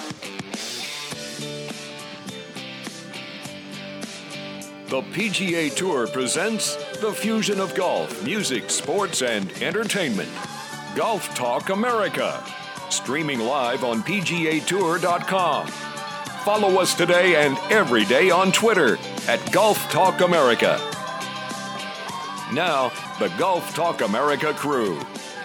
The PGA Tour presents the fusion of golf, music, sports, and entertainment. Golf Talk America. Streaming live on PGAtour.com. Follow us today and every day on Twitter at Golf Talk America. Now, the Golf Talk America crew.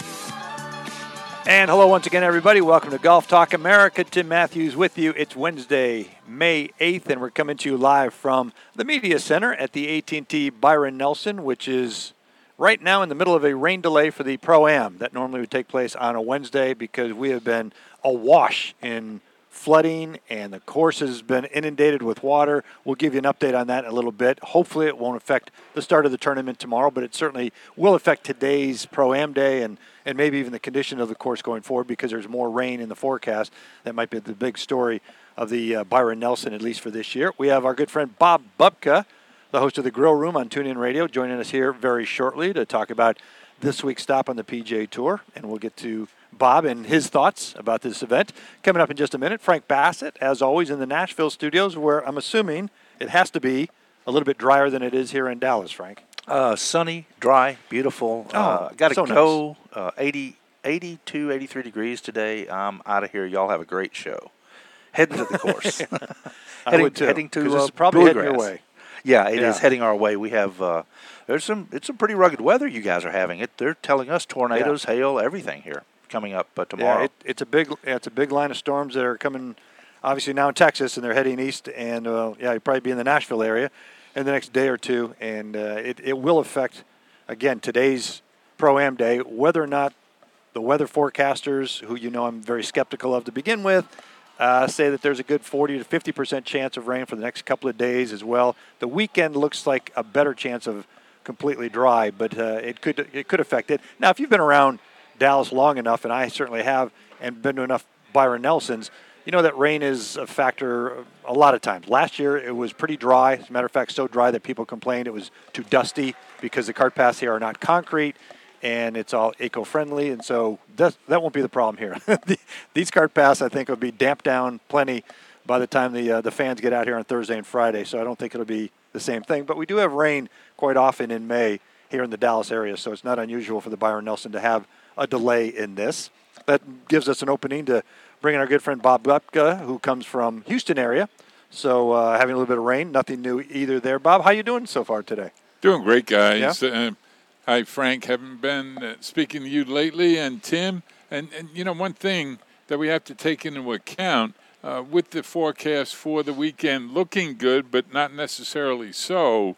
And hello once again, everybody. Welcome to Golf Talk America. Tim Matthews with you. It's Wednesday, May 8th, and we're coming to you live from the Media Center at the AT&T Byron Nelson, which is right now in the middle of a rain delay for the Pro-Am. That normally would take place on a Wednesday because we have been awash in flooding and the course has been inundated with water. We'll give you an update on that in a little bit. Hopefully it won't affect the start of the tournament tomorrow, but it certainly will affect today's Pro-Am day and maybe even the condition of the course going forward because there's more rain in the forecast. That might be the big story of the Byron Nelson, at least for this year. We have our good friend Bob Bubka, the host of the Grill Room on TuneIn Radio, joining us here very shortly to talk about this week's stop on the PGA Tour, and we'll get to Bob and his thoughts about this event. Coming up in just a minute, Frank Bassett, as always, in the Nashville studios, where I'm assuming it has to be a little bit drier than it is here in Dallas, Frank. Sunny, dry, beautiful. Got to so go. 82, 83 degrees today. I'm out of here. Y'all have a great show. Heading to the course. heading to it's probably heading your way. Yeah, it is heading our way. We have it's some pretty rugged weather you guys are having. They're telling us tornadoes, hail, everything here coming up tomorrow. Yeah, it's a big line of storms that are coming, obviously now in Texas, and they're heading east. And you'll probably be in the Nashville area in the next day or two, and it will affect again today's Pro-Am day. Whether or not the weather forecasters, who I'm very skeptical of to begin with, say that there's a good 40 to 50% chance of rain for the next couple of days as well. The weekend looks like a better chance of completely dry, but it could affect it. Now, if you've been around Dallas long enough, and I certainly have, and been to enough Byron Nelsons, you know that rain is a factor a lot of times. Last year, it was pretty dry. As a matter of fact, so dry that people complained it was too dusty because the cart paths here are not concrete, and it's all eco-friendly, and so that won't be the problem here. These cart paths, I think, will be damped down plenty by the time the fans get out here on Thursday and Friday, so I don't think it'll be the same thing. But we do have rain quite often in May here in the Dallas area, so it's not unusual for the Byron Nelson to have a delay in this. That gives us an opening to bring in our good friend Bob Bupka, who comes from Houston area, so having a little bit of rain, nothing new either there. Bob, how you doing so far today? Doing great, guys. Yeah? Hi, Frank. Haven't been speaking to you lately, and Tim. And one thing that we have to take into account with the forecast for the weekend looking good, but not necessarily so,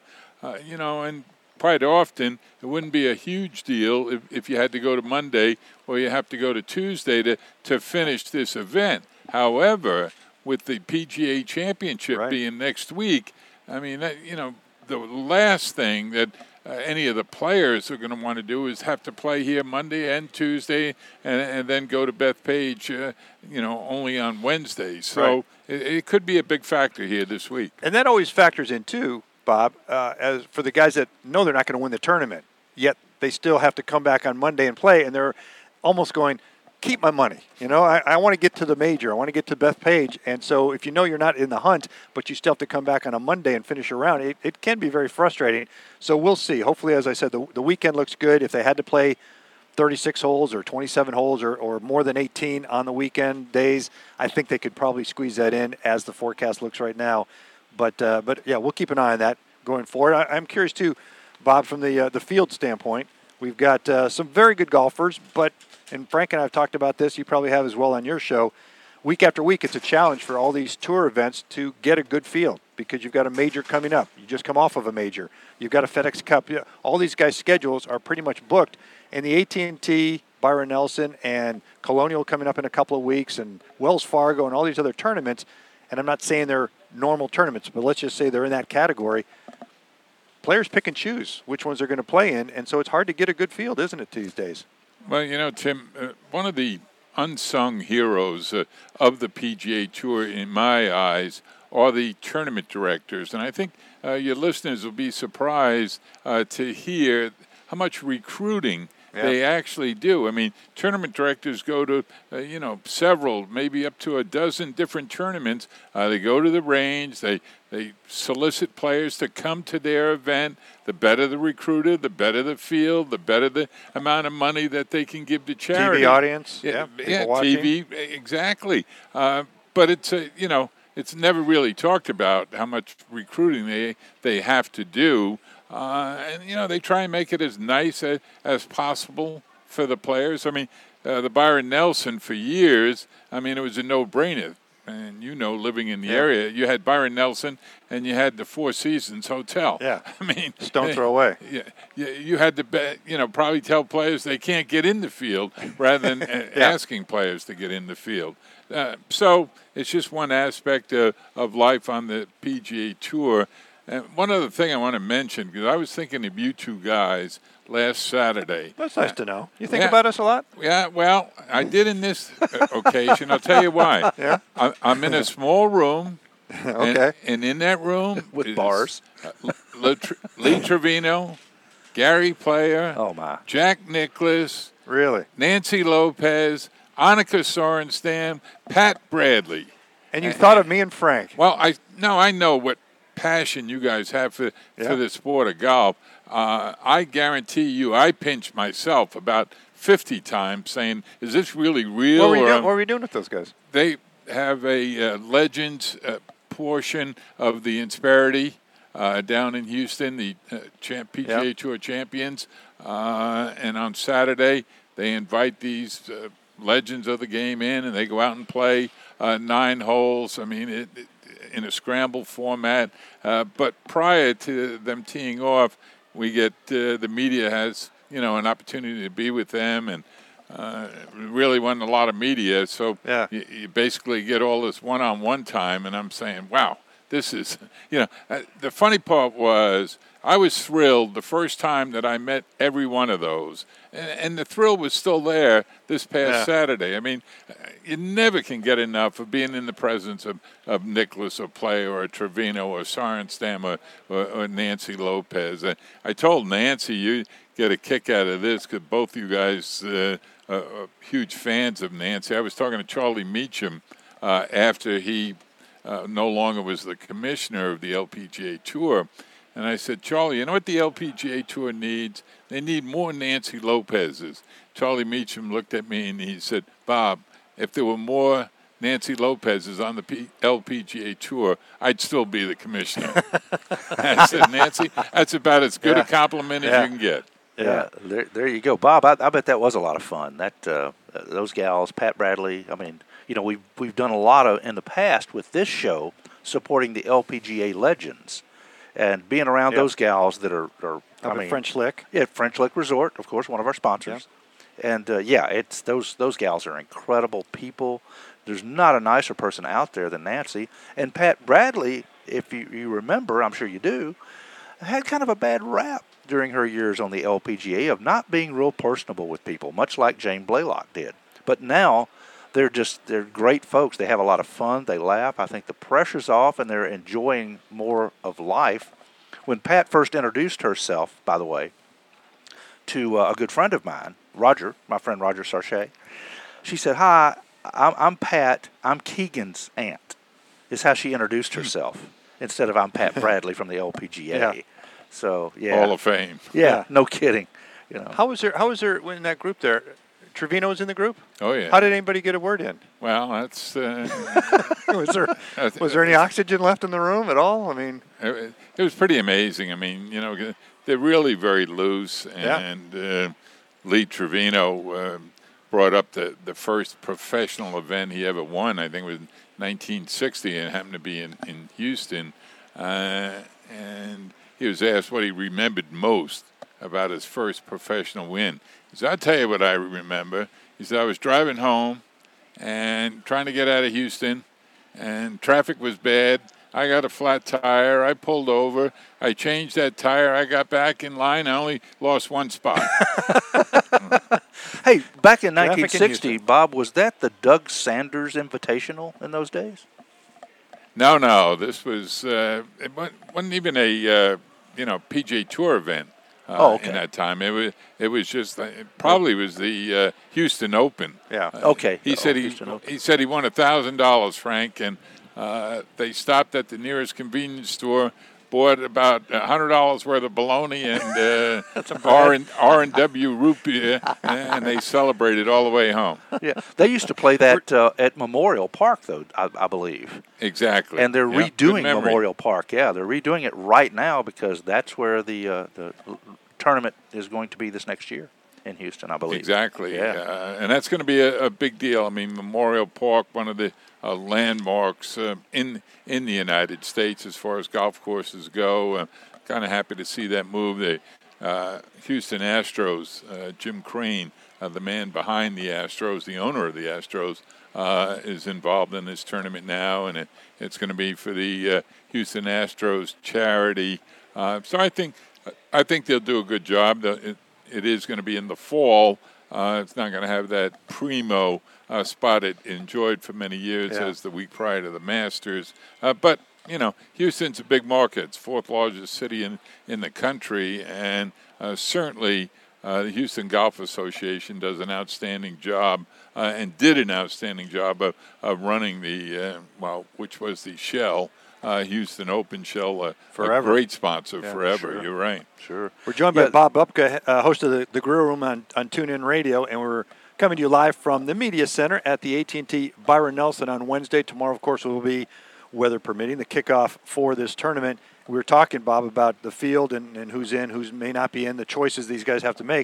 and quite often it wouldn't be a huge deal if you had to go to Monday or you have to go to Tuesday to finish this event. However, with the PGA Championship being next week, I mean, the last thing that any of the players are going to want to do is have to play here Monday and Tuesday and then go to Bethpage, only on Wednesdays. So it could be a big factor here this week. And that always factors in, too, Bob, as for the guys that know they're not going to win the tournament, yet they still have to come back on Monday and play, and they're almost going, keep my money. I want to get to the major. I want to get to Bethpage. And so if you're not in the hunt, but you still have to come back on a Monday and finish your round, it can be very frustrating. So we'll see. Hopefully, as I said, the weekend looks good. If they had to play 36 holes or 27 holes or more than 18 on the weekend days, I think they could probably squeeze that in as the forecast looks right now. But yeah, we'll keep an eye on that going forward. I'm curious, too, Bob, from the field standpoint. We've got some very good golfers, and Frank and I have talked about this, you probably have as well on your show, week after week it's a challenge for all these tour events to get a good field because you've got a major coming up. You just come off of a major. You've got a FedEx Cup. All these guys' schedules are pretty much booked. And the AT&T, Byron Nelson, and Colonial coming up in a couple of weeks, and Wells Fargo and all these other tournaments, and I'm not saying they're normal tournaments, but let's just say they're in that category. Players pick and choose which ones they're going to play in, and so it's hard to get a good field, isn't it, these days? Well, Tim, one of the unsung heroes of the PGA Tour, in my eyes, are the tournament directors. And I think your listeners will be surprised to hear how much recruiting They actually do. I mean, tournament directors go to, several, maybe up to a dozen different tournaments. They go to the range. They solicit players to come to their event. The better the recruiter, the better the field, the better the amount of money that they can give to charity. TV audience. Yeah, watching. TV, exactly. But it's it's never really talked about how much recruiting they have to do. And they try and make it as nice as possible for the players. I mean, the Byron Nelson for years, it was a no-brainer. And living in the area, you had Byron Nelson and you had the Four Seasons Hotel. Yeah. Stone throw away. Yeah, you had to probably tell players they can't get in the field rather than asking players to get in the field. So it's just one aspect of life on the PGA Tour. And one other thing I want to mention, because I was thinking of you two guys last Saturday. That's nice to know. You think about us a lot? Yeah, well, I did in this occasion. I'll tell you why. Yeah? I'm in a small room. Okay. And in that room with bars. Lee Trevino, Gary Player, Jack Nicklaus, really, Nancy Lopez, Annika Sorenstam, Pat Bradley. And you thought of me and Frank. Well, I know what passion you guys have for the sport of golf. I guarantee you, I pinched myself about 50 times saying, is this really real? What were you doing with those guys? They have a Legends portion of the Insperity down in Houston, the PGA Tour champions. And on Saturday, they invite these legends of the game in, and they go out and play 9 holes. In a scramble format. But prior to them teeing off, we get the media has, an opportunity to be with them, and really wasn't a lot of media. So you basically get all this one-on-one time, and I'm saying, wow, this is, the funny part was I was thrilled the first time that I met every one of those. And the thrill was still there this past Saturday. You never can get enough of being in the presence of Nicklaus or Player or Trevino or Sorenstam or Nancy Lopez. I told Nancy, you get a kick out of this because both you guys are huge fans of Nancy. I was talking to Charlie Meacham after he no longer was the commissioner of the LPGA Tour. And I said, Charlie, you know what the LPGA Tour needs? They need more Nancy Lopez's. Charlie Meacham looked at me and he said, Bob, if there were more Nancy Lopez's on the LPGA Tour, I'd still be the commissioner. I said, Nancy, that's about as good a compliment as you can get. Yeah, there you go, Bob. I bet that was a lot of fun. That those gals, Pat Bradley. We've done a lot of in the past with this show supporting the LPGA legends. And being around those gals that are French Lick. Yeah, French Lick Resort, of course, one of our sponsors. Yeah. And, it's those gals are incredible people. There's not a nicer person out there than Nancy. And Pat Bradley, if you remember, I'm sure you do, had kind of a bad rap during her years on the LPGA of not being real personable with people, much like Jane Blaylock did. But now they're great folks. They have a lot of fun. They laugh. I think the pressure's off, and they're enjoying more of life. When Pat first introduced herself, by the way, to a good friend of mine, Roger, my friend Roger Sarche, she said, "Hi, I'm Pat. I'm Keegan's aunt," is how she introduced herself, instead of "I'm Pat Bradley from the LPGA." Yeah. So, Hall of Fame. Yeah, no kidding. How was there in that group there? Trevino was in the group? Oh, yeah. How did anybody get a word in? Well, that's... Was there any oxygen left in the room at all? It was pretty amazing. They're really very loose. And Lee Trevino brought up the first professional event he ever won. I think it was 1960, and it happened to be in Houston. And he was asked what he remembered most about his first professional win. He said, I'll tell you what I remember. He said, I was driving home and trying to get out of Houston, and traffic was bad. I got a flat tire. I pulled over. I changed that tire. I got back in line. I only lost one spot. Hey, back in 1960, Bob, was that the Doug Sanders Invitational in those days? No. This was it wasn't even a PGA Tour event. in that time. It was just it probably was the Houston Open. Yeah. Okay. He said he won $1,000, Frank, and they stopped at the nearest convenience store, bought about $100 worth of bologna and R&W root beer, and they celebrated all the way home. Yeah, they used to play that at Memorial Park, though, I believe. Exactly. And they're Good redoing memory. Memorial Park. Yeah, they're redoing it right now because that's where the tournament is going to be this next year in Houston, I believe. Exactly. Yeah. And that's going to be a big deal. I mean, Memorial Park, one of the landmarks in the United States as far as golf courses go. I'm kind of happy to see that move. The Houston Astros, Jim Crane, the man behind the Astros, the owner of the Astros, is involved in this tournament now, and it's going to be for the Houston Astros charity. So I think they'll do a good job. It is going to be in the fall. It's not going to have that primo spot it enjoyed for many years as the week prior to the Masters. But, Houston's a big market. It's fourth largest city in the country, and certainly the Houston Golf Association does an outstanding job and did an outstanding job of running which was the Shell, Houston Open Shell, Forever. A great sponsor forever. Sure. You're right. Sure. We're joined by Bob Bupka, host of the Grill Room on TuneIn Radio, and we're coming to you live from the Media Center at the AT&T Byron Nelson on Wednesday. Tomorrow, of course, will be, weather permitting, the kickoff for this tournament. We were talking, Bob, about the field and who's in, who may not be in, the choices these guys have to make.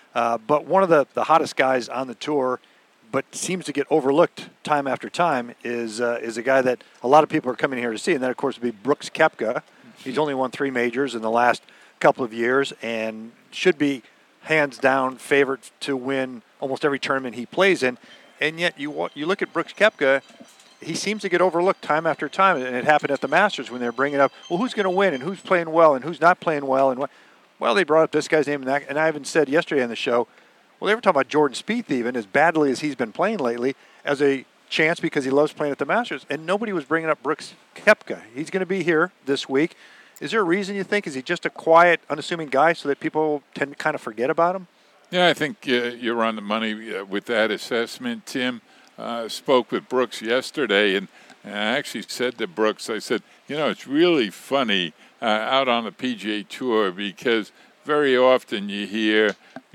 But one of the hottest guys on the tour, but seems to get overlooked time after time, is a guy that a lot of people are coming here to see, and that, of course, would be Brooks Koepka. He's only won 3 majors in the last couple of years and should be hands down favorite to win almost every tournament he plays in. And yet you look at Brooks Koepka, he seems to get overlooked time after time, and it happened at the Masters when they're bringing up, well, who's going to win and who's playing well and who's not playing well, and well, they brought up this guy's name and I even said yesterday on the show, well, they were talking about Jordan Spieth even, as badly as he's been playing lately, as a chance because he loves playing at the Masters, and nobody was bringing up Brooks Koepka. He's going to be here this week. Is there a reason you think? Is he just a quiet, unassuming guy so that people tend to kind of forget about him? Yeah, I think you're on the money with that assessment, Tim. Spoke with Brooks yesterday, and I actually said to Brooks, I said, it's really funny out on the PGA Tour because very often you hear,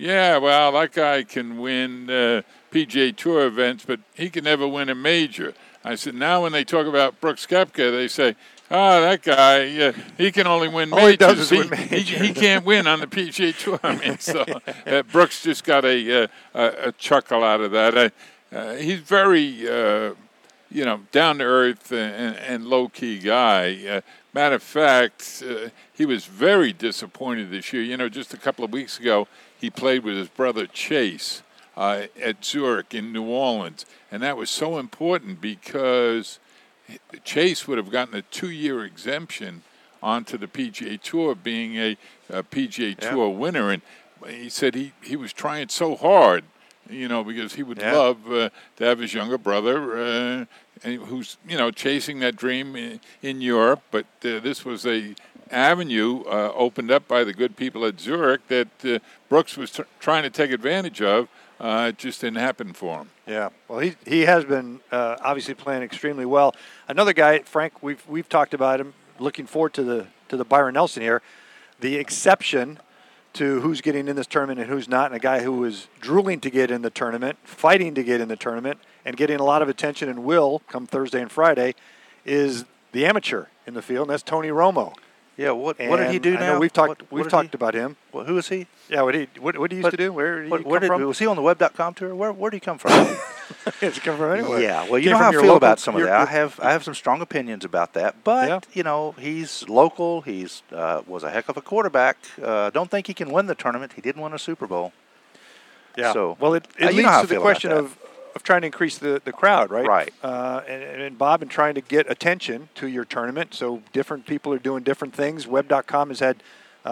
that guy can win PGA Tour events, but he can never win a major. I said, now when they talk about Brooks Koepka, they say, that guy, he can only win majors. All he does is win majors. He can't win on the PGA Tour. I mean, so Brooks just got a chuckle out of that. He's very, down-to-earth and low-key guy. Matter of fact, he was very disappointed this year. Just a couple of weeks ago, he played with his brother Chase at Zurich in New Orleans. And that was so important because Chase would have gotten a 2-year exemption onto the PGA Tour, being a PGA Tour winner. And he said he was trying so hard, because he would love to have his younger brother who's, chasing that dream in Europe. But this was a avenue opened up by the good people at Zurich that Brooks was trying to take advantage of. It just didn't happen for him. Yeah, well, he has been obviously playing extremely well. Another guy, Frank, we've talked about him. Looking forward to the Byron Nelson here. The exception to who's getting in this tournament and who's not, and a guy who is drooling to get in the tournament, fighting to get in the tournament, and getting a lot of attention and will come Thursday and Friday, is the amateur in the field, and that's Tony Romo. Yeah, what did he do now? I know we've talked about him. Well, who is he? Yeah, what did he used to do? Where did he come from? Was he on the web.com tour? Where did he come from? Does he come from anywhere? Yeah, well, you know how I feel about some of that. I have some strong opinions about that, but he's local. He's was a heck of a quarterback. Don't think he can win the tournament. He didn't win a Super Bowl. Yeah. So well, it leads to the question of trying to increase the crowd, right? Right. And Bob, and trying to get attention to your tournament. So different people are doing different things. Web.com has had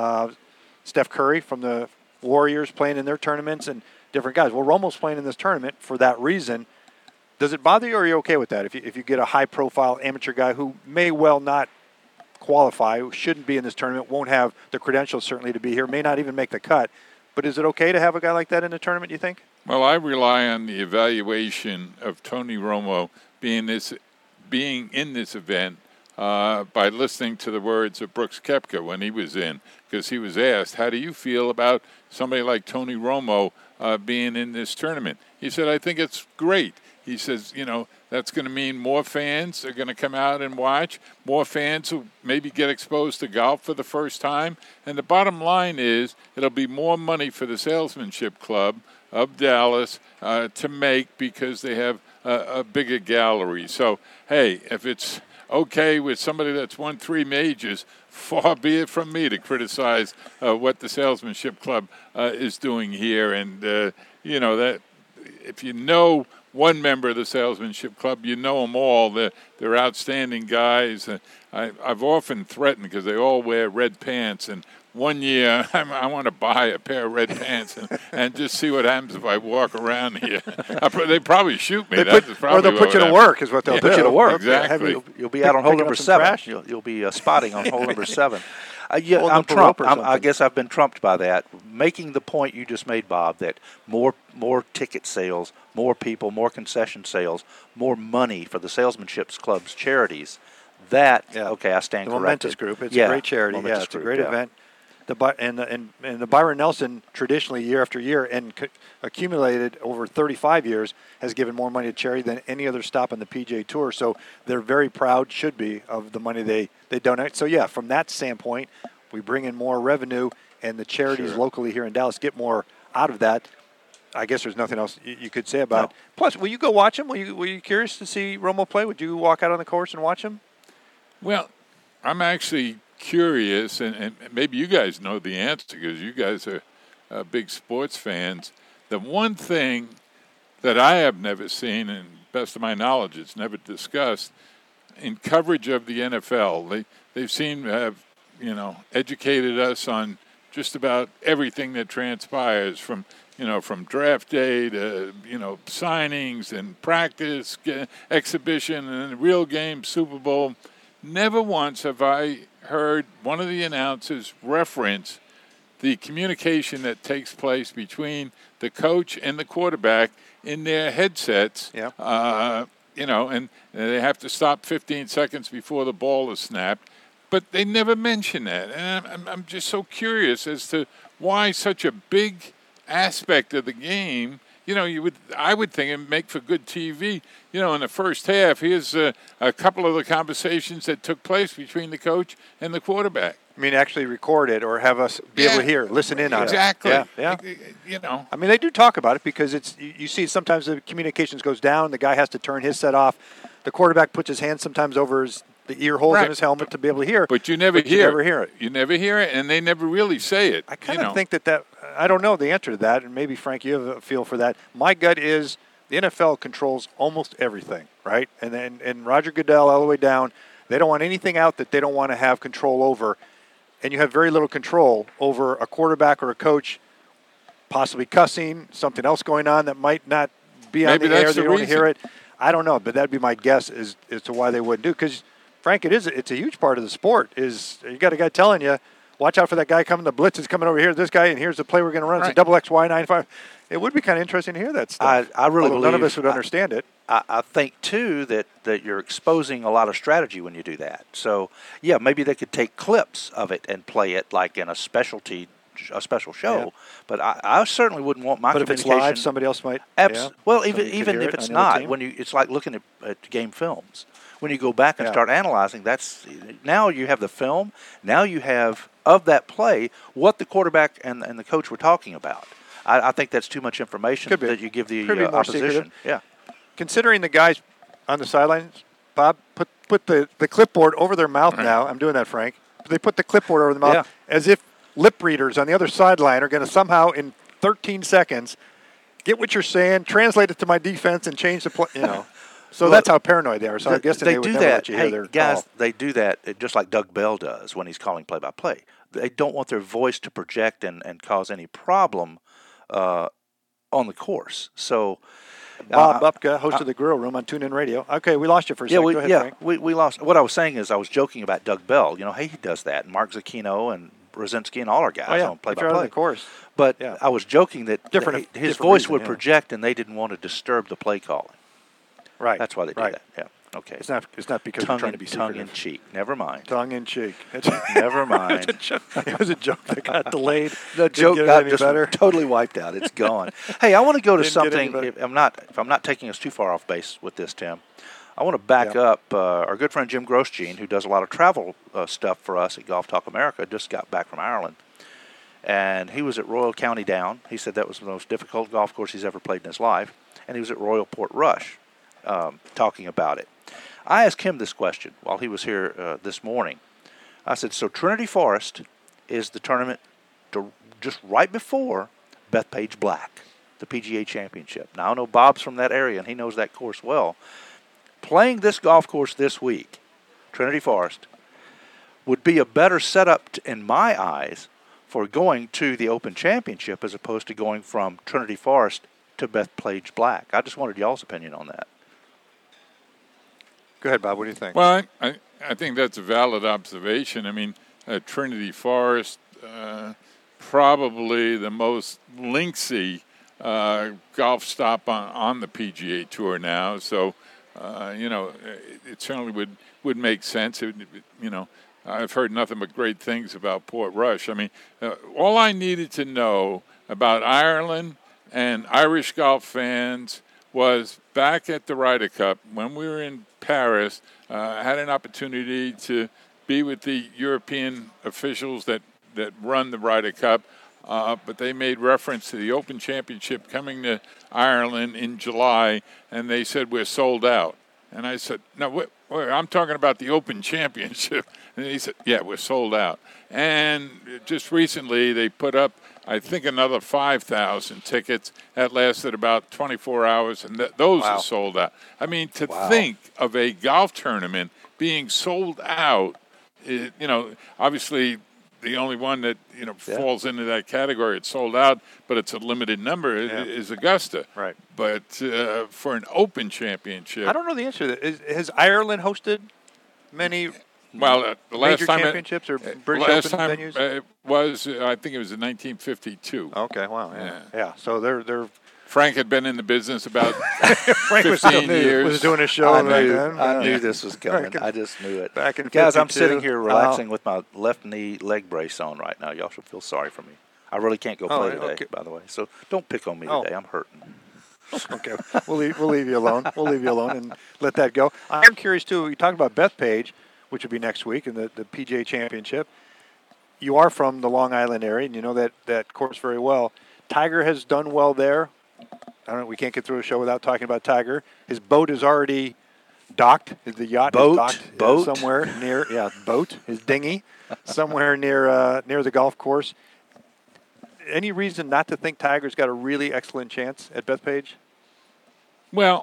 Steph Curry from the Warriors playing in their tournaments and different guys. Well, Romo's playing in this tournament for that reason. Does it bother you, or are you okay with that? If you get a high-profile amateur guy who may well not qualify, shouldn't be in this tournament, won't have the credentials certainly to be here, may not even make the cut. But is it okay to have a guy like that in the tournament, you think? Well, I rely on the evaluation of Tony Romo being in this event by listening to the words of Brooks Koepka when he was in, because he was asked, how do you feel about somebody like Tony Romo being in this tournament? He said, I think it's great. He says, that's going to mean more fans are going to come out and watch, more fans who maybe get exposed to golf for the first time. And the bottom line is it'll be more money for the Salesmanship Club of Dallas to make because they have a bigger gallery. So, hey, if it's okay with somebody that's won 3 majors, far be it from me to criticize what the Salesmanship Club is doing here. And, that if you know one member of the Salesmanship Club, you know them all. They're outstanding guys. I've often threatened, because they all wear red pants, and one year I want to buy a pair of red pants and just see what happens if I walk around here. They probably shoot me. Or they'll put you to work is what they'll do. Put you to work. Exactly. You'll be out on hole number 7. You'll be spotting on hole number 7. I'm trumped. I guess I've been trumped by that. Making the point you just made, Bob, that more ticket sales, more people, more concession sales, more money for the Salesmanship Club's charities. Okay, I stand corrected. The Momentous Group. It's a great charity. It's a great event. And the Byron Nelson traditionally year after year and accumulated over 35 years has given more money to charity than any other stop on the PGA Tour. So they're very proud, should be, of the money they donate. So, yeah, from that standpoint, we bring in more revenue, and the charities locally here in Dallas get more out of that. I guess there's nothing else you could say about it. Plus, will you go watch him? Were you curious to see Romo play? Would you walk out on the course and watch him? Well, I'm actually curious, and maybe you guys know the answer because you guys are big sports fans. The one thing that I have never seen, and best of my knowledge, it's never discussed, in coverage of the NFL, they seem to have, educated us on just about everything that transpires from draft day to, signings and practice, exhibition, and real game, Super Bowl. Never once have I heard one of the announcers reference the communication that takes place between the coach and the quarterback in their headsets. Yeah. And they have to stop 15 seconds before the ball is snapped. But they never mention that. And I'm just so curious as to why such a big aspect of the game. I would think it'd make for good TV. In the first half, here's a couple of the conversations that took place between the coach and the quarterback. I mean, actually record it or have us be able to hear, listen in on it. Exactly. Yeah. I mean, they do talk about it because you see sometimes the communications goes down. The guy has to turn his set off. The quarterback puts his hand sometimes over the ear holes in his helmet to be able to hear. But you never hear it. You never hear it, and they never really say it. I kind of think that I don't know the answer to that, and maybe, Frank, you have a feel for that. My gut is the NFL controls almost everything, right? And Roger Goodell all the way down, they don't want anything out that they don't want to have control over. And you have very little control over a quarterback or a coach possibly cussing, something else going on that might not be on the air. They don't want to hear it. I don't know, but that'd be my guess as to why they wouldn't do it. Because, Frank, it's a huge part of the sport. You got a guy telling you, watch out for that guy coming. The blitz is coming over here. This guy, and here's the play we're going to run. It's a double XY95. It would be kind of interesting to hear that stuff. I really believe none of us would understand it. I think, too, that you're exposing a lot of strategy when you do that. So, yeah, maybe they could take clips of it and play it like in a special show. Yeah. But I certainly wouldn't want my communication. But if it's live, somebody else might. Well, even if it's not, it's like looking at game films. When you go back and start analyzing, now you have the film. Now you have of that play what the quarterback and the coach were talking about. I think that's too much information that you give the opposition. Yeah. Considering the guys on the sidelines, Bob, put the clipboard over their mouth now. I'm doing that, Frank. They put the clipboard over the mouth as if lip readers on the other sideline are going to somehow in 13 seconds get what you're saying, translate it to my defense, and change the play. So that's how paranoid they are. So I guess they would never let you hear their call. They do that just like Doug Bell does when he's calling play-by-play. They don't want their voice to project and cause any problem on the course. So Bob Bupka, host of the Grill Room on TuneIn Radio. Okay, we lost you for a second. Go ahead, Frank. We lost. What I was saying is I was joking about Doug Bell. Hey, he does that. And Mark Zucchino and Brzezinski and all our guys on play-by-play. Of course. But I was joking that his voice would project, and they didn't want to disturb the play calling. Right. That's why they did that. Yeah. Okay. It's not because we're trying to be secretive. Tongue in cheek. Never mind. Tongue in cheek. Never mind. It was a joke that got delayed. The joke got just better. totally wiped out. It's gone. Hey, I want to go to something. If I'm not taking us too far off base with this, Tim, I want to back up. Our good friend Jim Grosjean, who does a lot of travel stuff for us at Golf Talk America, just got back from Ireland. And he was at Royal County Down. He said that was the most difficult golf course he's ever played in his life. And he was at Royal Portrush talking about it. I asked him this question while he was here this morning. I said, so Trinity Forest is the tournament just right before Bethpage Black, the PGA Championship. Now, I know Bob's from that area, and he knows that course well. Playing this golf course this week, Trinity Forest, would be a better setup, in my eyes, for going to the Open Championship as opposed to going from Trinity Forest to Bethpage Black. I just wanted y'all's opinion on that. Go ahead, Bob. What do you think? Well, I think that's a valid observation. I mean, Trinity Forest, probably the most linksy golf stop on the PGA Tour now. So, it certainly would make sense. I've heard nothing but great things about Portrush. I mean, all I needed to know about Ireland and Irish golf fans was back at the Ryder Cup when we were in Paris. Had an opportunity to be with the European officials that run the Ryder Cup, but they made reference to the Open Championship coming to Ireland in July, and they said, we're sold out. And I said, no, wait, I'm talking about the Open Championship. And he said, yeah, we're sold out. And just recently they put up, I think, another 5,000 tickets. That lasted about 24 hours, and those are sold out. I mean, to think of a golf tournament being sold out, obviously the only one that falls into that category, it's sold out, but it's a limited number, is Augusta. Right. But for an Open Championship, I don't know the answer to that. Has Ireland hosted many the last major time championships or British Open venues? It was, I think it was in 1952. Okay, wow, yeah. So they're Frank had been in the business about Frank 15 years. Was doing a show. I knew this was coming. I just knew it. Back in Guys, 52. I'm sitting here relaxing with my left knee leg brace on right now. Y'all should feel sorry for me. I really can't go play today, by the way. So don't pick on me today. I'm hurting. Okay, we'll leave you alone. We'll leave you alone and let that go. I'm curious too. You talked about Bethpage, which will be next week, in the PGA Championship. You are from the Long Island area, and you know that course very well. Tiger has done well there. I don't know. We can't get through a show without talking about Tiger. His boat is already docked. The yacht is docked somewhere near. Yeah, boat. His dinghy, somewhere near the golf course. Any reason not to think Tiger's got a really excellent chance at Bethpage? Well,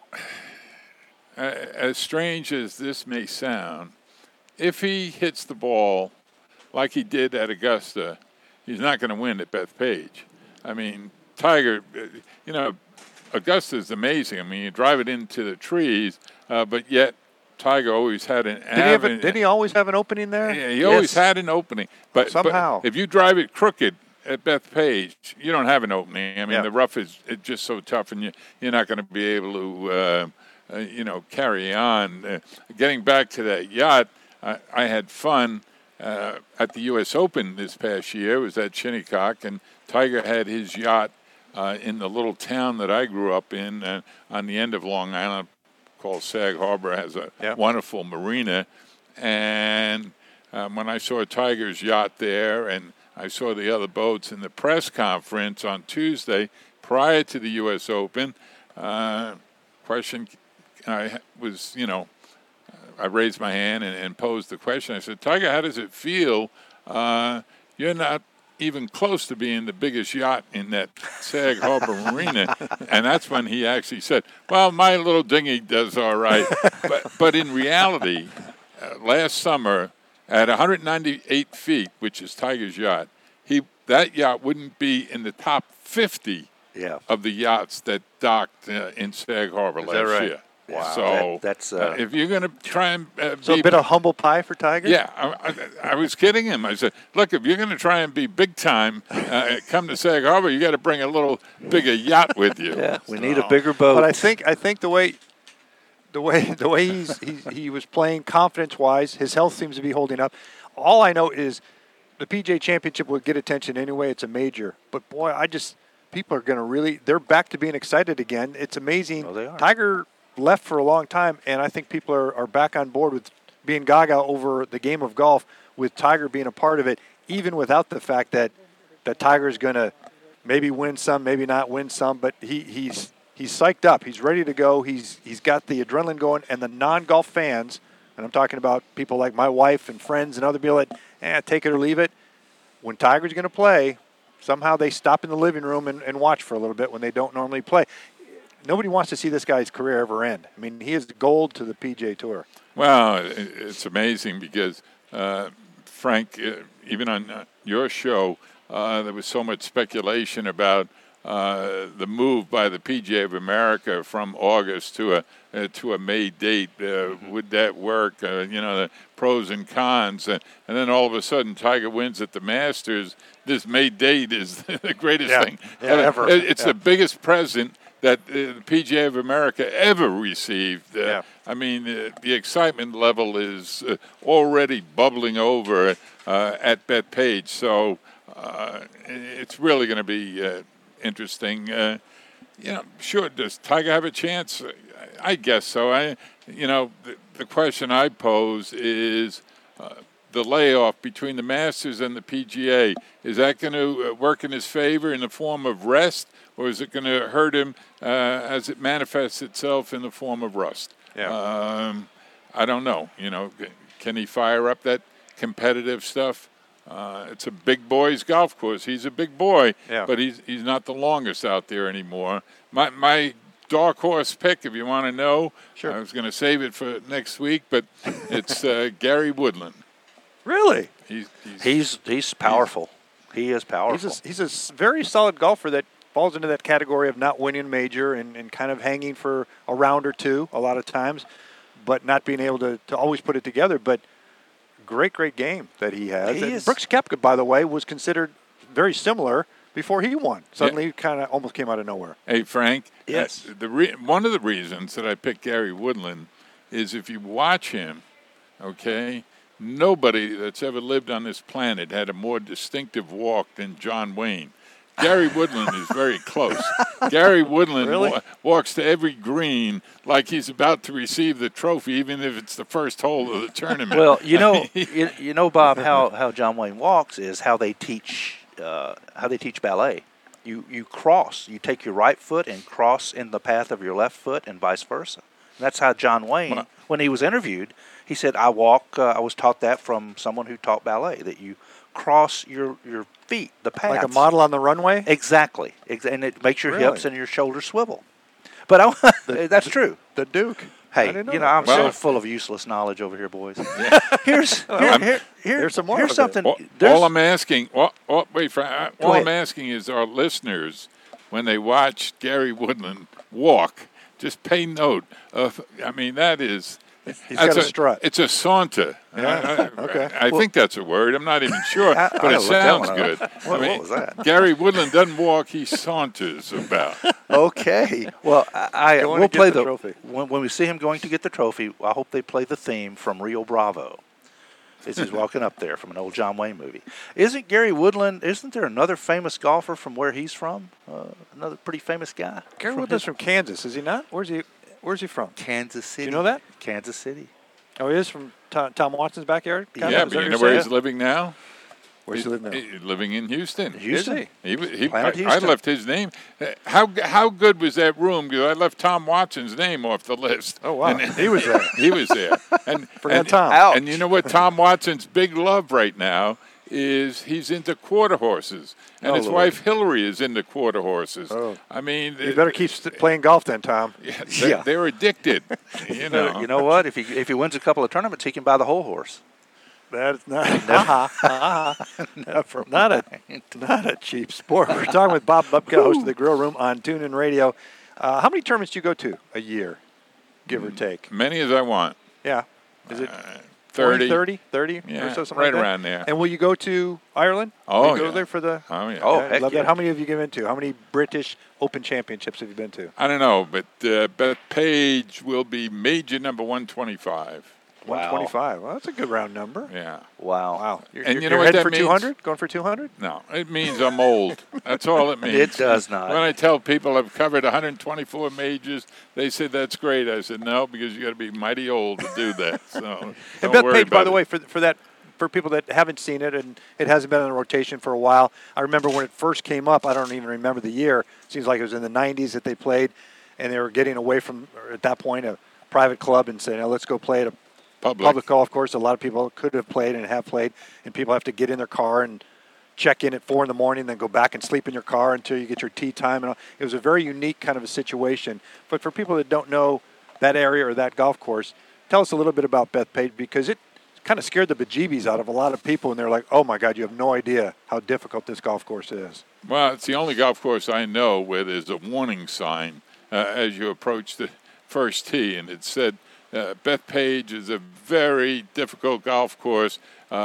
as strange as this may sound, if he hits the ball like he did at Augusta, he's not going to win at Bethpage. I mean, Tiger, Augusta is amazing. I mean, you drive it into the trees, but yet Tiger always had an avenue. Did he always have an opening there? Yeah, he always had an opening. But somehow, if you drive it crooked at Bethpage, you don't have an opening. I mean, the rough is just so tough, and you're not going to be able to, carry on. Getting back to that yacht, I had fun at the U.S. Open this past year. It was at Shinnecock, and Tiger had his yacht in the little town that I grew up in on the end of Long Island called Sag Harbor. It has a wonderful marina. And when I saw Tiger's yacht there and I saw the other boats in the press conference on Tuesday prior to the U.S. Open, question I was, I raised my hand and posed the question. I said, Tiger, how does it feel? You're not even close to being the biggest yacht in that Sag Harbor Marina. And that's when he actually said, well, my little dinghy does all right. But in reality, last summer, at 198 feet, which is Tiger's yacht, that yacht wouldn't be in the top 50 of the yachts that docked in Sag Harbor Is that last right? year. Wow. So That's if you're going to try and So a bit of humble pie for Tiger? yeah, I was kidding him. I said, look, if you're going to try and be big time, come to Sag Harbor, you got to bring a little bigger yacht with you. Yeah, we need a bigger boat. But I think the way he was playing confidence-wise, his health seems to be holding up. All I know is the PGA Championship will get attention anyway. It's a major. But, boy, people are going to really – they're back to being excited again. It's amazing. Oh, they are. Tiger left for a long time, and I think people are back on board with being gaga over the game of golf with Tiger being a part of it, even without the fact that Tiger's going to maybe win some, maybe not win some, but he's psyched up. He's ready to go. He's got the adrenaline going, and the non-golf fans, and I'm talking about people like my wife and friends and other people that take it or leave it. When Tiger's going to play, somehow they stop in the living room and watch for a little bit when they don't normally play. Nobody wants to see this guy's career ever end. I mean, he is gold to the PGA Tour. Well, it's amazing because, Frank, even on your show, there was so much speculation about the move by the PGA of America from August to a May date. Would that work? The pros and cons. And then all of a sudden, Tiger wins at the Masters. This May date is the greatest thing ever. It's the biggest present that the PGA of America ever received. I mean, the excitement level is already bubbling over at Bethpage. So it's really going to be interesting. Sure, does Tiger have a chance? I guess so. The question I pose is the layoff between the Masters and the PGA. Is that going to work in his favor in the form of rest, or is it going to hurt him as it manifests itself in the form of rust? Yeah. I don't know. Can he fire up that competitive stuff? It's a big boy's golf course. He's a big boy, but he's not the longest out there anymore. My dark horse pick, if you want to know, sure. I was going to save it for next week, but it's Gary Woodland. Really? He's powerful. He is powerful. He's a very solid golfer that falls into that category of not winning major and kind of hanging for a round or two a lot of times, but not being able to always put it together. But great game that he has. Brooks Koepka, by the way, was considered very similar before he won. Suddenly kind of almost came out of nowhere. Hey, Frank. Yes. One of the reasons that I picked Gary Woodland is if you watch him, okay, nobody that's ever lived on this planet had a more distinctive walk than John Wayne. Gary Woodland is very close. Gary Woodland really? Walks to every green like he's about to receive the trophy, even if it's the first hole of the tournament. Well, you know, Bob, how John Wayne walks is how they teach ballet. You cross. You take your right foot and cross in the path of your left foot, and vice versa. And that's how John Wayne, when he was interviewed, he said, "I walk. I was taught that from someone who taught ballet. That you cross your feet, the path, like a model on the runway." Exactly, and it makes your Really? hips and your shoulders swivel. But that's true. The Duke. Hey, I'm so full of useless knowledge over here, boys. Here's some more. Here's something. All I'm asking, wait, Frank. All ahead. I'm asking is our listeners, when they watch Gary Woodland walk, just pay note of. I mean, that is. He's got a strut. It's a saunter. Yeah. Okay. I think that's a word. I'm not even sure, but it sounds good. What was that? Gary Woodland doesn't walk; he saunters about. Okay. Well, we'll play the trophy. When we see him going to get the trophy. I hope they play the theme from Rio Bravo as he's walking up there from an old John Wayne movie. Isn't Gary Woodland? Isn't there another famous golfer from where he's from? Another pretty famous guy. Gary Woodland's from Kansas, is he not? Where's he from? Kansas City. Do you know that? Kansas City. Oh, he is from Tom Watson's backyard? Yeah, but you know where he's living now? Where's he living now? He's living in Houston. Houston? I Houston. left his name. How good was that room? Because I left Tom Watson's name off the list. Oh, wow. And He was there. He was there. And Tom. Ouch. And you know what Tom Watson's big love right now is he's into quarter horses. And his Lord. wife Hillary is into quarter horses. Oh. I mean, You better keep playing golf then, Tom. they're addicted. You know. You know what? If he wins a couple of tournaments, he can buy the whole horse. That's not a cheap sport. We're talking with Bob Bubka, host of the Grill Room on TuneIn Radio. How many tournaments do you go to a year, give or take? Many as I want. Yeah. Is it 30? 30 Yeah, or so, something right like that? around there. And will you go to Ireland? Oh, will you yeah. go there for the... Oh, yeah. Oh, I heck love yeah. that. How many have you given to? How many British Open Championships have you been to? I don't know, but Bethpage will be major number 125. 125. Well, that's a good round number. Yeah. Wow. Wow. And you you're know what heading that for means? 200? Going for 200? No, it means I'm old. That's all it means. It does not. When I tell people I've covered 124 majors, they said that's great. I said no, because you got to be mighty old to do that. So And don't Bethpage, worry by about the it. way, for people that haven't seen it and it hasn't been on the rotation for a while, I remember when it first came up. I don't even remember the year. It seems like it was in the 90s that they played, and they were getting away from, or at that point, a private club and saying, let's go play at a public golf course. A lot of people could have played and have played, and people have to get in their car and check in at 4 in the morning, then go back and sleep in your car until you get your tee time. And it was a very unique kind of a situation. But for people that don't know that area or that golf course, tell us a little bit about Bethpage, because it kind of scared the bejeebies out of a lot of people, and they're like, oh my God, you have no idea how difficult this golf course is. Well, it's the only golf course I know where there's a warning sign as you approach the first tee, and it said, Bethpage is a very difficult golf course.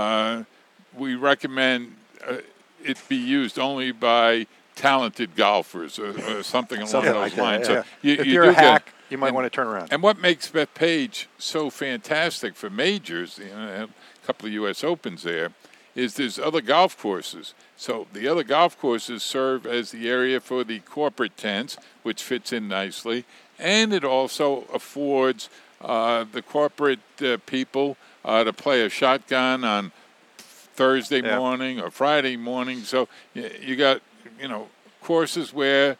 We recommend it be used only by talented golfers or something along Something those like that, lines. yeah. So If you you're do a hack, get, you might want to turn around. And what makes Bethpage so fantastic for majors, a couple of U.S. Opens there, is there's other golf courses. So the other golf courses serve as the area for the corporate tents, which fits in nicely, and it also affords the corporate people to play a shotgun on Thursday morning or Friday morning. So you got, courses where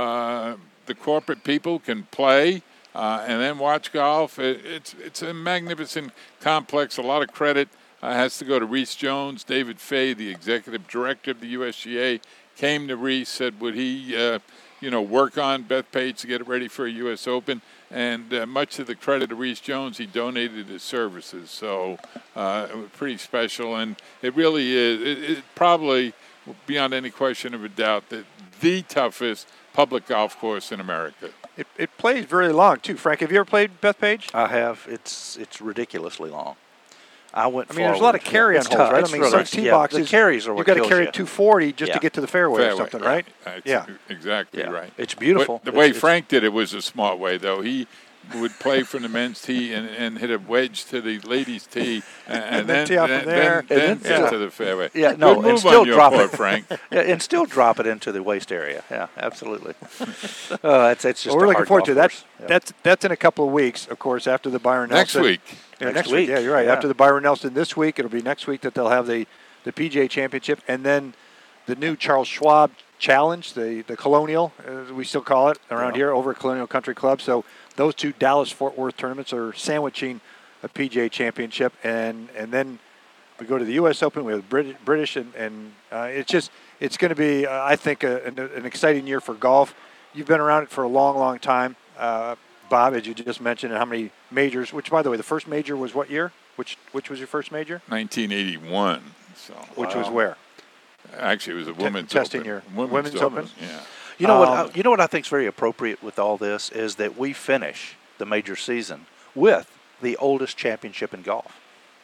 the corporate people can play and then watch golf. It's a magnificent complex. A lot of credit has to go to Reese Jones. David Fay, the executive director of the USGA, came to Reese, said would he work on Bethpage to get it ready for a U.S. Open. And much to the credit of Reese Jones, he donated his services. So it was pretty special. And it really is, it probably, beyond any question of a doubt, the toughest public golf course in America. It plays very long, too. Frank, have you ever played Bethpage? I have. It's ridiculously long. There's a lot of carry on holes, right? Some tee boxes, the carries are what you've got to kills carry you. 240 just to get to the fairway or something, right? That's exactly right. It's beautiful. But the way Frank did it was a smart way, though. He would play from the men's tee and hit a wedge to the ladies' tee, and then tee off from there, then get to the fairway. Yeah, no, Good and move still on your drop part, it, Frank. Yeah, and still drop it into the waist area. Yeah, absolutely. It's just. Well, we're looking forward to that. Yeah. That's in a couple of weeks, of course, after the Byron Next Nelson. week. Yeah, Next week. Yeah, you're right. Yeah. After the Byron Nelson this week, it'll be next week that they'll have the PGA Championship, and then the new Charles Schwab Challenge, the Colonial, as we still call it around here, over at Colonial Country Club. So those two Dallas-Fort Worth tournaments are sandwiching a PGA Championship, and then we go to the U.S. Open with British, and it's going to be, I think, an exciting year for golf. You've been around it for a long, long time, Bob, as you just mentioned, and how many majors. Which, by the way, the first major was what year? Which was your first major? 1981. So Which was where? Actually, it was a women's testing open. your women's open? Yeah. You know what? You know what I think is very appropriate with all this is that we finish the major season with the oldest championship in golf.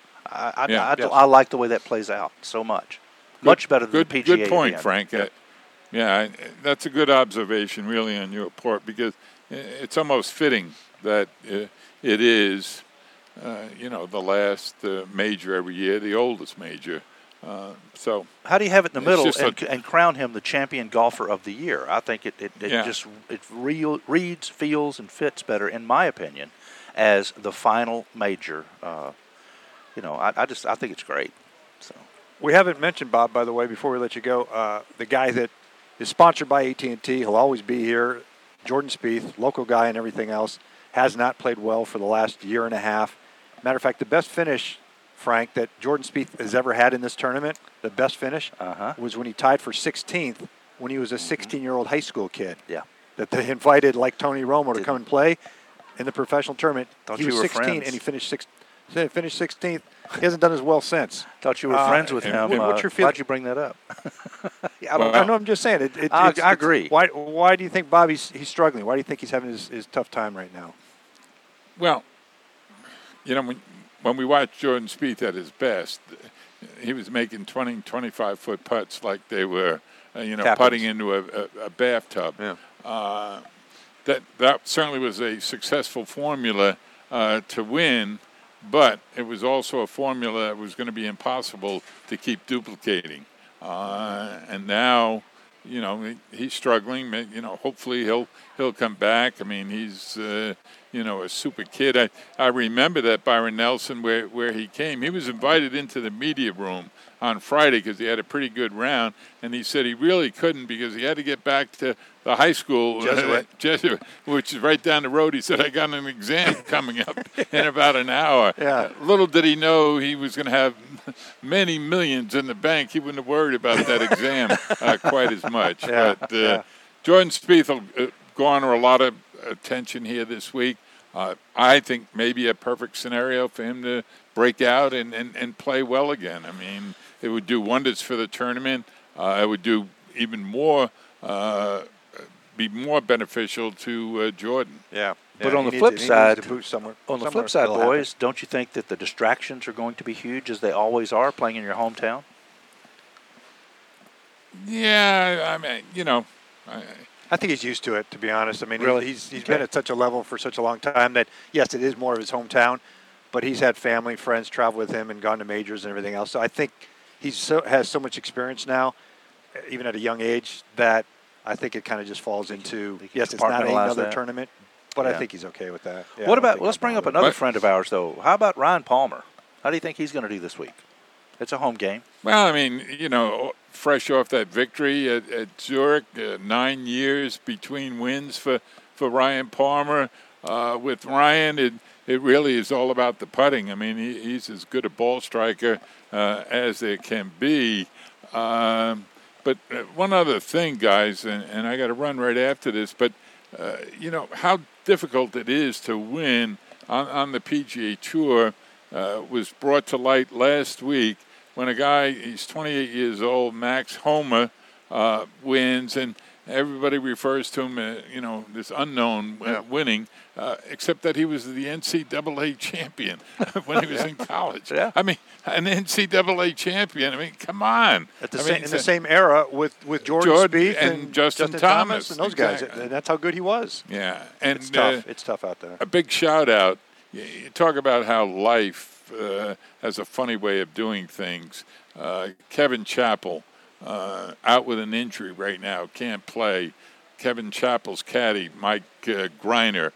I like the way that plays out so much. Much better than the PGA. Good point, again. Frank. That's a good observation, really, on your part, because it's almost fitting that it is, the last major every year, the oldest major. So how do you have it in the middle just and crown him the champion golfer of the year? I think it reads, feels, and fits better, in my opinion, as the final major. I think it's great. So We haven't mentioned, Bob, by the way, before we let you go, the guy that is sponsored by AT&T. He'll always be here. Jordan Spieth, local guy and everything else, has not played well for the last year and a half. Matter of fact, the best finish, Frank, that Jordan Spieth has ever had in this tournament, the best finish, was when he tied for 16th when he was a 16-year-old high school kid. Yeah. That they invited, like Tony Romo, to come and play in the professional tournament. He was 16, friends? and he finished He finished 16th. He hasn't done as well since. Thought you were friends with him. What's your feeling? Why'd you bring that up? I know. I'm just saying. I agree. Why do you think Bobby's struggling? Why do you think he's having his tough time right now? Well, when we watched Jordan Spieth at his best, he was making 20, 25-foot putts like they were, putting into a bathtub. Yeah. That certainly was a successful formula to win, but it was also a formula that was going to be impossible to keep duplicating. And now, he's struggling. Hopefully he'll come back. I mean, he's a super kid. I remember that Byron Nelson where he came. He was invited into the media room on Friday because he had a pretty good round, and he said he really couldn't because he had to get back to the high school, Jesuit, which is right down the road. He said, I got an exam coming up in about an hour. Yeah. Little did he know he was going to have many millions in the bank. He wouldn't have worried about that exam quite as much. Yeah. But Jordan Spieth will garner a lot of attention here this week. I think maybe a perfect scenario for him to break out and play well again. I mean, it would do wonders for the tournament. It would do even more, be more beneficial to Jordan. Yeah. But on the flip side, boys, boys, don't you think that the distractions are going to be huge as they always are playing in your hometown? Yeah, I mean, I think he's used to it, to be honest. I mean, really? he's been at such a level for such a long time that, yes, it is more of his hometown, but he's had family, friends travel with him and gone to majors and everything else. So I think he has so much experience now, even at a young age, that I think it kind of just falls into, yes, it's not another tournament, but I think he's okay with that. Yeah, what about, let's bring up another friend of ours, though. How about Ryan Palmer? How do you think he's going to do this week? It's a home game. Well, I mean, fresh off that victory at Zurich, 9 years between wins for Ryan Palmer. With Ryan, it really is all about the putting. I mean, he's as good a ball striker as there can be. But one other thing, guys, and I got to run right after this, but, how difficult it is to win on the PGA Tour was brought to light last week when a guy, he's 28 years old, Max Homa, wins, and everybody refers to him, this unknown winning, except that he was the NCAA champion when he was in college. Yeah. I mean, an NCAA champion. I mean, come on. In the same era with Jordan Spieth and Justin Thomas and those guys. And that's how good he was. Yeah, and it's tough. It's tough out there. A big shout out. You talk about how life has a funny way of doing things. Kevin Chappell, out with an injury right now, can't play. Kevin Chappell's caddy, Mike Greiner,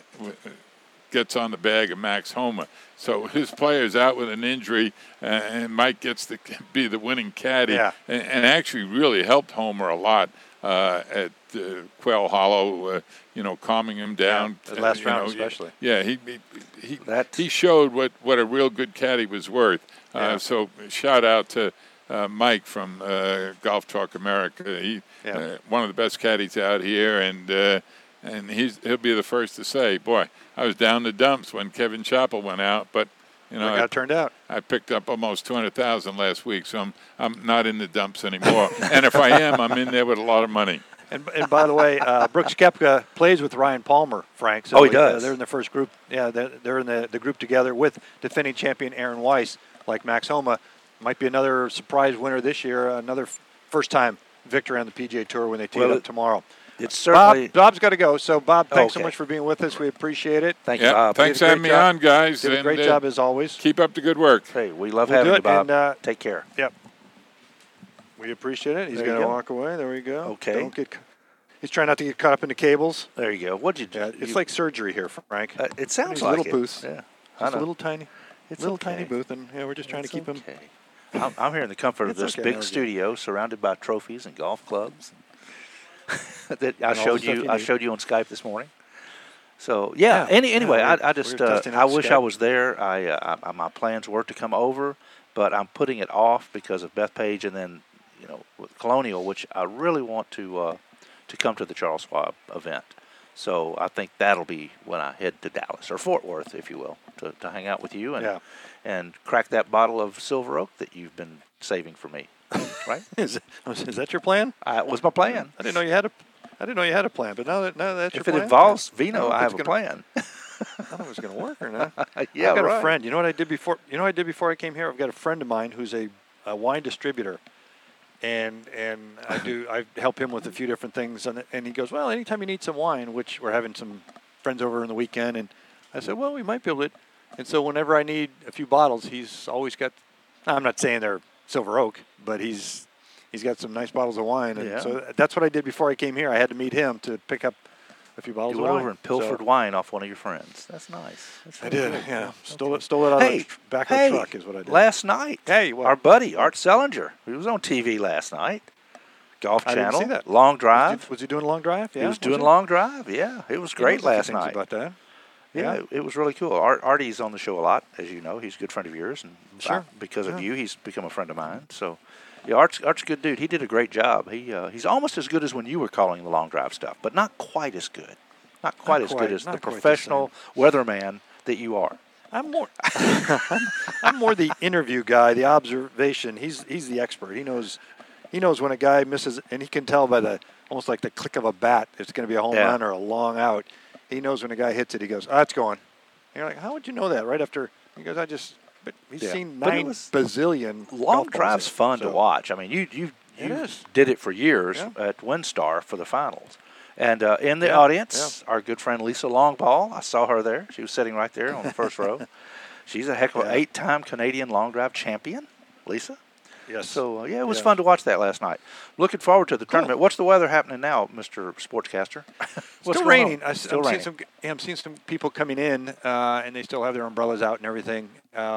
gets on the bag of Max Homa. So his player's out with an injury, and Mike gets to be the winning caddy, and actually really helped Homer a lot at Quail Hollow, calming him down. The last round especially. Yeah, he showed what a real good caddy was worth. So shout out to Mike from Golf Talk America. He one of the best caddies out here, and he'll be the first to say, boy, I was down the dumps when Kevin Chappell went out, but how it turned out. I picked up almost $200,000 last week, so I'm not in the dumps anymore. And if I am, I'm in there with a lot of money. And by the way, Brooks Koepka plays with Ryan Palmer, Frank. So he does. They're in the first group. Yeah, they're in the group together with defending champion Aaron Weiss, like Max Homa. Might be another surprise winner this year, another first-time victor on the PGA Tour when they tee it up tomorrow. It's certainly Bob's got to go. So, Bob, thanks so much for being with us. We appreciate it. Thank you, Bob. Thanks for having me on, guys. Did a great job as always. Keep up the good work. Hey, we love having you, Bob. And, take care. Yep. We appreciate it. He's going to walk away. There we go. Okay. He's trying not to get caught up in the cables. There you go. What'd you do? It's like surgery here, Frank. It sounds like a little booth. Yeah. Just a little tiny booth, and we're just trying to keep him. I'm here in the comfort of this big studio, surrounded by trophies and golf clubs that I showed you. I showed you on Skype this morning. So anyway, I just I wish I was there. My plans were to come over, but I'm putting it off because of Bethpage, and then with Colonial, which I really want to come to the Charles Schwab event. So I think that'll be when I head to Dallas or Fort Worth, if you will, to hang out with you and crack that bottle of Silver Oak that you've been saving for me. Right? Is that your plan? It was my plan. I didn't know you had a plan, but now that's your If plan. it involves vino, I have a plan. I don't know if it's going to work or not. Yeah, I've got right. a friend. You know what I did before? You know what I did before I came here? I've got a friend of mine who's a wine distributor, and I help him with a few different things. And he goes, well, anytime you need some wine, which we're having some friends over in the weekend, and I said, well, we might be able to. And so whenever I need a few bottles, he's always got. I'm not saying they're Silver Oak, but he's got some nice bottles of wine. And so that's what I did before I came here. I had to meet him to pick up a few bottles You of went wine. over and pilfered wine off one of your friends. That's nice. I did, yeah. Stole it out of the back of the truck is what I did. Last night, what? our buddy, Art Sellinger, he was on TV last night. Golf I Channel. didn't see that. Long Drive. Was he doing a long drive? Yeah, He was doing Long Drive, yeah. It was great last night. About that. Yeah, it was really cool. Artie's on the show a lot, as you know. He's a good friend of yours, and because of you, he's become a friend of mine. So, yeah, Art's a good dude. He did a great job. He's almost as good as when you were calling the Long Drive stuff, but not quite as good. Not quite as good as the professional weatherman that you are. I'm more I'm more the interview guy, the observation. He's the expert. He knows when a guy misses, and he can tell by almost like the click of a bat if it's going to be a home run or a long out. He knows when a guy hits it. He goes, it's going. And you're like, how would you know that? Right after he goes, but he's seen 9 bazillion. Long Drive's fun to watch. I mean, you did it for years at WinStar for the finals. And in the audience, our good friend Lisa Longball. I saw her there. She was sitting right there on the first row. She's a heck of an 8-time Canadian long drive champion, Lisa. Yes. So, it was fun to watch that last night. Looking forward to the tournament. What's the weather happening now, Mr. Sportscaster? Still raining. I'm seeing some people coming in, and they still have their umbrellas out and everything.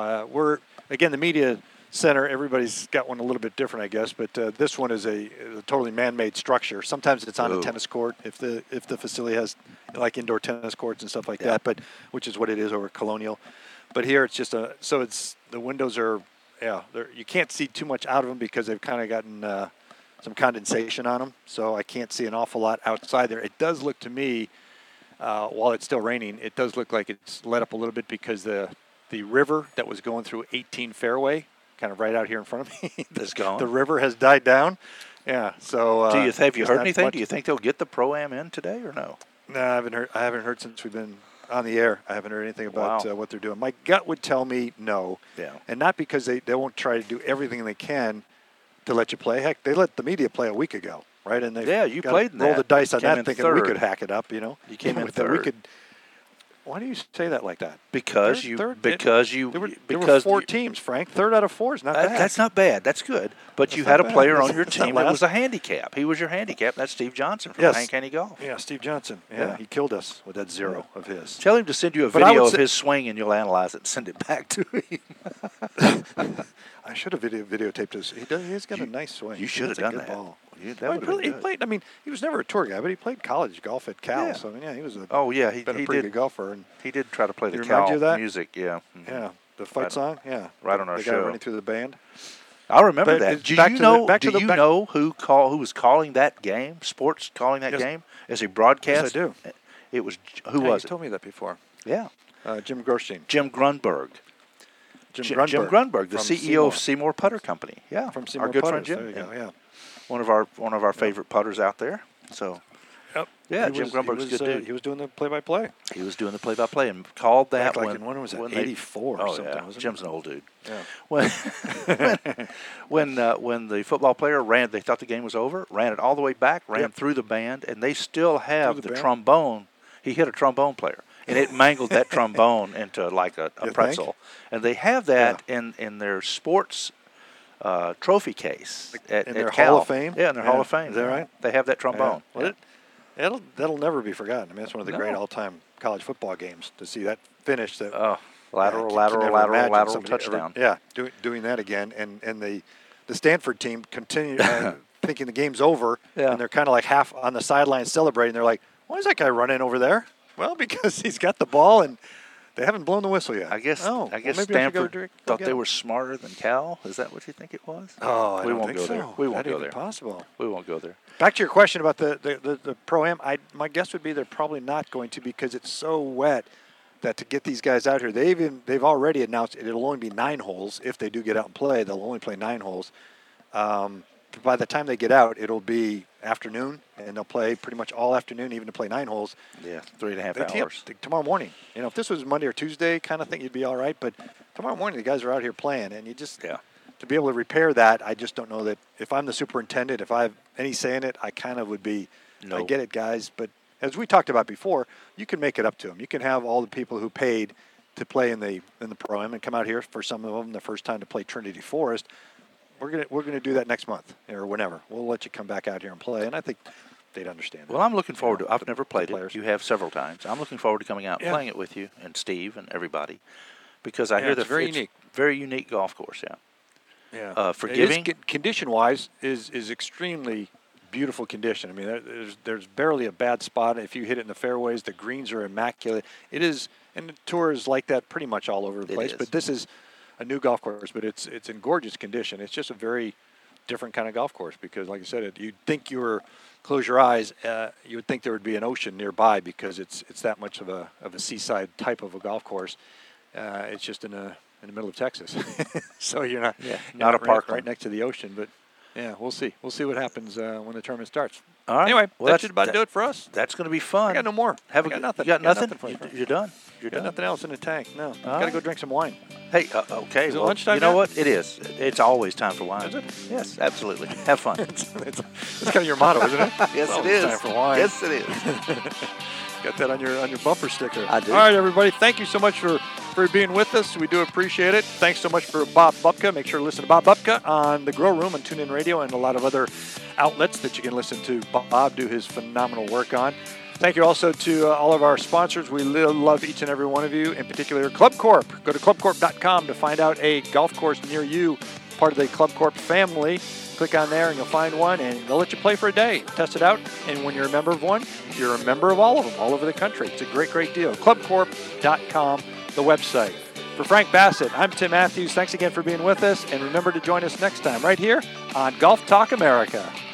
The media center, everybody's got one a little bit different, I guess, but this one is a totally man-made structure. Sometimes it's on a tennis court if the facility has like indoor tennis courts and stuff like that, but which is what it is over Colonial. But here it's just the windows are. Yeah, you can't see too much out of them because they've kind of gotten some condensation on them, so I can't see an awful lot outside there. It does look to me, while it's still raining, it does look like it's let up a little bit because the river that was going through 18 fairway, kind of right out here in front of me, is gone. The river has died down. Yeah, so have you heard anything? Do you think they'll get the Pro-Am in today or no? No, I haven't heard since we've been on the air. I haven't heard anything about what they're doing. My gut would tell me no. Yeah. And not because they won't try to do everything they can to let you play. Heck, they let the media play a week ago, right? And you played in that. Roll the dice on that thinking third. we could hack it up, You came in third. Why do you say that like that? Because there were 4 teams, Frank. 3rd out of 4 is not bad. That's not bad. That's good. But you had a player on your team that was a handicap. He was your handicap. That's Steve Johnson from Hank Haney Golf. Yeah, Steve Johnson. Yeah, he killed us with that 0 of his. Tell him to send you a video of his swing, and you'll analyze it and send it back to him. I should have videotaped his. He's got a nice swing. You should have done that. Ball. He played. I mean, he was never a tour guy, but he played college golf at Cal. Yeah. So he was. He been a pretty good golfer. And he did try to play the Cal music. Yeah. Mm-hmm. Yeah. The fight song. Yeah. Right on our show. The guy running through the band. I remember that. Do you know who was calling that game? Sports calling that game as a broadcast? Yes, I do. It was who was it? You told me that before. Yeah. Jim Gerstein. Jim Grunberg. Jim Grunberg, the CEO of Seymour Putter Company. Yeah, from Seymour our good Putters. friend Jim. There you go. Yeah. One of our favorite putters out there. So, Jim Grunberg's a good dude. He was doing the play-by-play. He was doing the play-by-play and called that when was that? 84 or something. Wasn't Jim's it? an old dude. Yeah. When the football player they thought the game was over, ran it all the way back, ran through the band, and they still have the trombone. He hit a trombone player, and it mangled that trombone into like a pretzel. And they have that in their sports trophy case at their Cal. Hall of Fame. Yeah, in their Hall of Fame. Is that right? They have that trombone. Yeah. Well, that'll never be forgotten. I mean, it's one of the great all-time college football games to see that finish. That lateral touchdown. Doing that again, and the Stanford team continue thinking the game's over, and they're kind of like half on the sideline celebrating. They're like, "Why is that guy running over there?" Well, because he's got the ball, and They haven't blown the whistle yet. I guess maybe I should Stanford go thought get they them. were smarter than Cal. Is that what you think it was? Oh, I we don't won't think go so. there. We won't That go ain't there. Possible. We won't go there. Back to your question about the Pro-Am, my guess would be they're probably not going to because it's so wet that to get these guys out here, they've already announced it'll only be 9 holes. If they do get out and play, they'll only play 9 holes. By the time they get out, it'll be afternoon, and they'll play pretty much all afternoon, even to play 9 holes. Yeah, 3.5 They tee up hours. tomorrow morning. You know, if this was Monday or Tuesday kind of thing, you'd be all right. But tomorrow morning, the guys are out here playing, and you just to be able to repair that, I just don't know that if I'm the superintendent, if I have any say in it, I kind of would be. No. I get it, guys, but as we talked about before, you can make it up to them. You can have all the people who paid to play in the Pro-Am and come out here for some of them the first time to play Trinity Forest. We're gonna do that next month or whenever. We'll let you come back out here and play, and I think they'd understand. Well, I'm looking forward to. I've never played players. it. You have several times. I'm looking forward to coming out and playing it with you and Steve and everybody, because I hear that it's very unique. Very unique golf course. Yeah. Yeah. Forgiving. Condition-wise is extremely beautiful condition. I mean, there's barely a bad spot. If you hit it in the fairways, the greens are immaculate. It is, and the tour is like that pretty much all over the place. But this is a new golf course, but it's in gorgeous condition. It's just a very different kind of golf course because, like I said, you'd think close your eyes, you would think there would be an ocean nearby because it's that much of a seaside type of a golf course. It's just in the middle of Texas, so you're not not a park right next to the ocean. But yeah, we'll see. We'll see what happens when the tournament starts. All right. Anyway, well, that should about do it for us. That's going to be fun. I got no more. Have I got nothing. You got nothing? for you. You're done. You're Got done. nothing else in the tank. No. Got to go drink some wine. Hey, okay. Is it well, lunchtime you know yet? what? It is. It's always time for wine. Is it? Yes, absolutely. Have fun. It's kind of your motto, isn't it? Yes, It's it always is. time for wine. Yes, it is. Got that on your bumper sticker. I do. All right, everybody. Thank you so much for being with us. We do appreciate it. Thanks so much for Bob Bupka. Make sure to listen to Bob Bupka on the Grow Room and TuneIn Radio and a lot of other outlets that you can listen to Bob do his phenomenal work on. Thank you also to all of our sponsors. We love each and every one of you, in particular Club Corp. Go to clubcorp.com to find out a golf course near you, part of the Club Corp family. Click on there and you'll find one, and they'll let you play for a day. Test it out, and when you're a member of one, you're a member of all of them, all over the country. It's a great, great deal. clubcorp.com, the website. For Frank Bassett, I'm Tim Matthews. Thanks again for being with us, and remember to join us next time right here on Golf Talk America.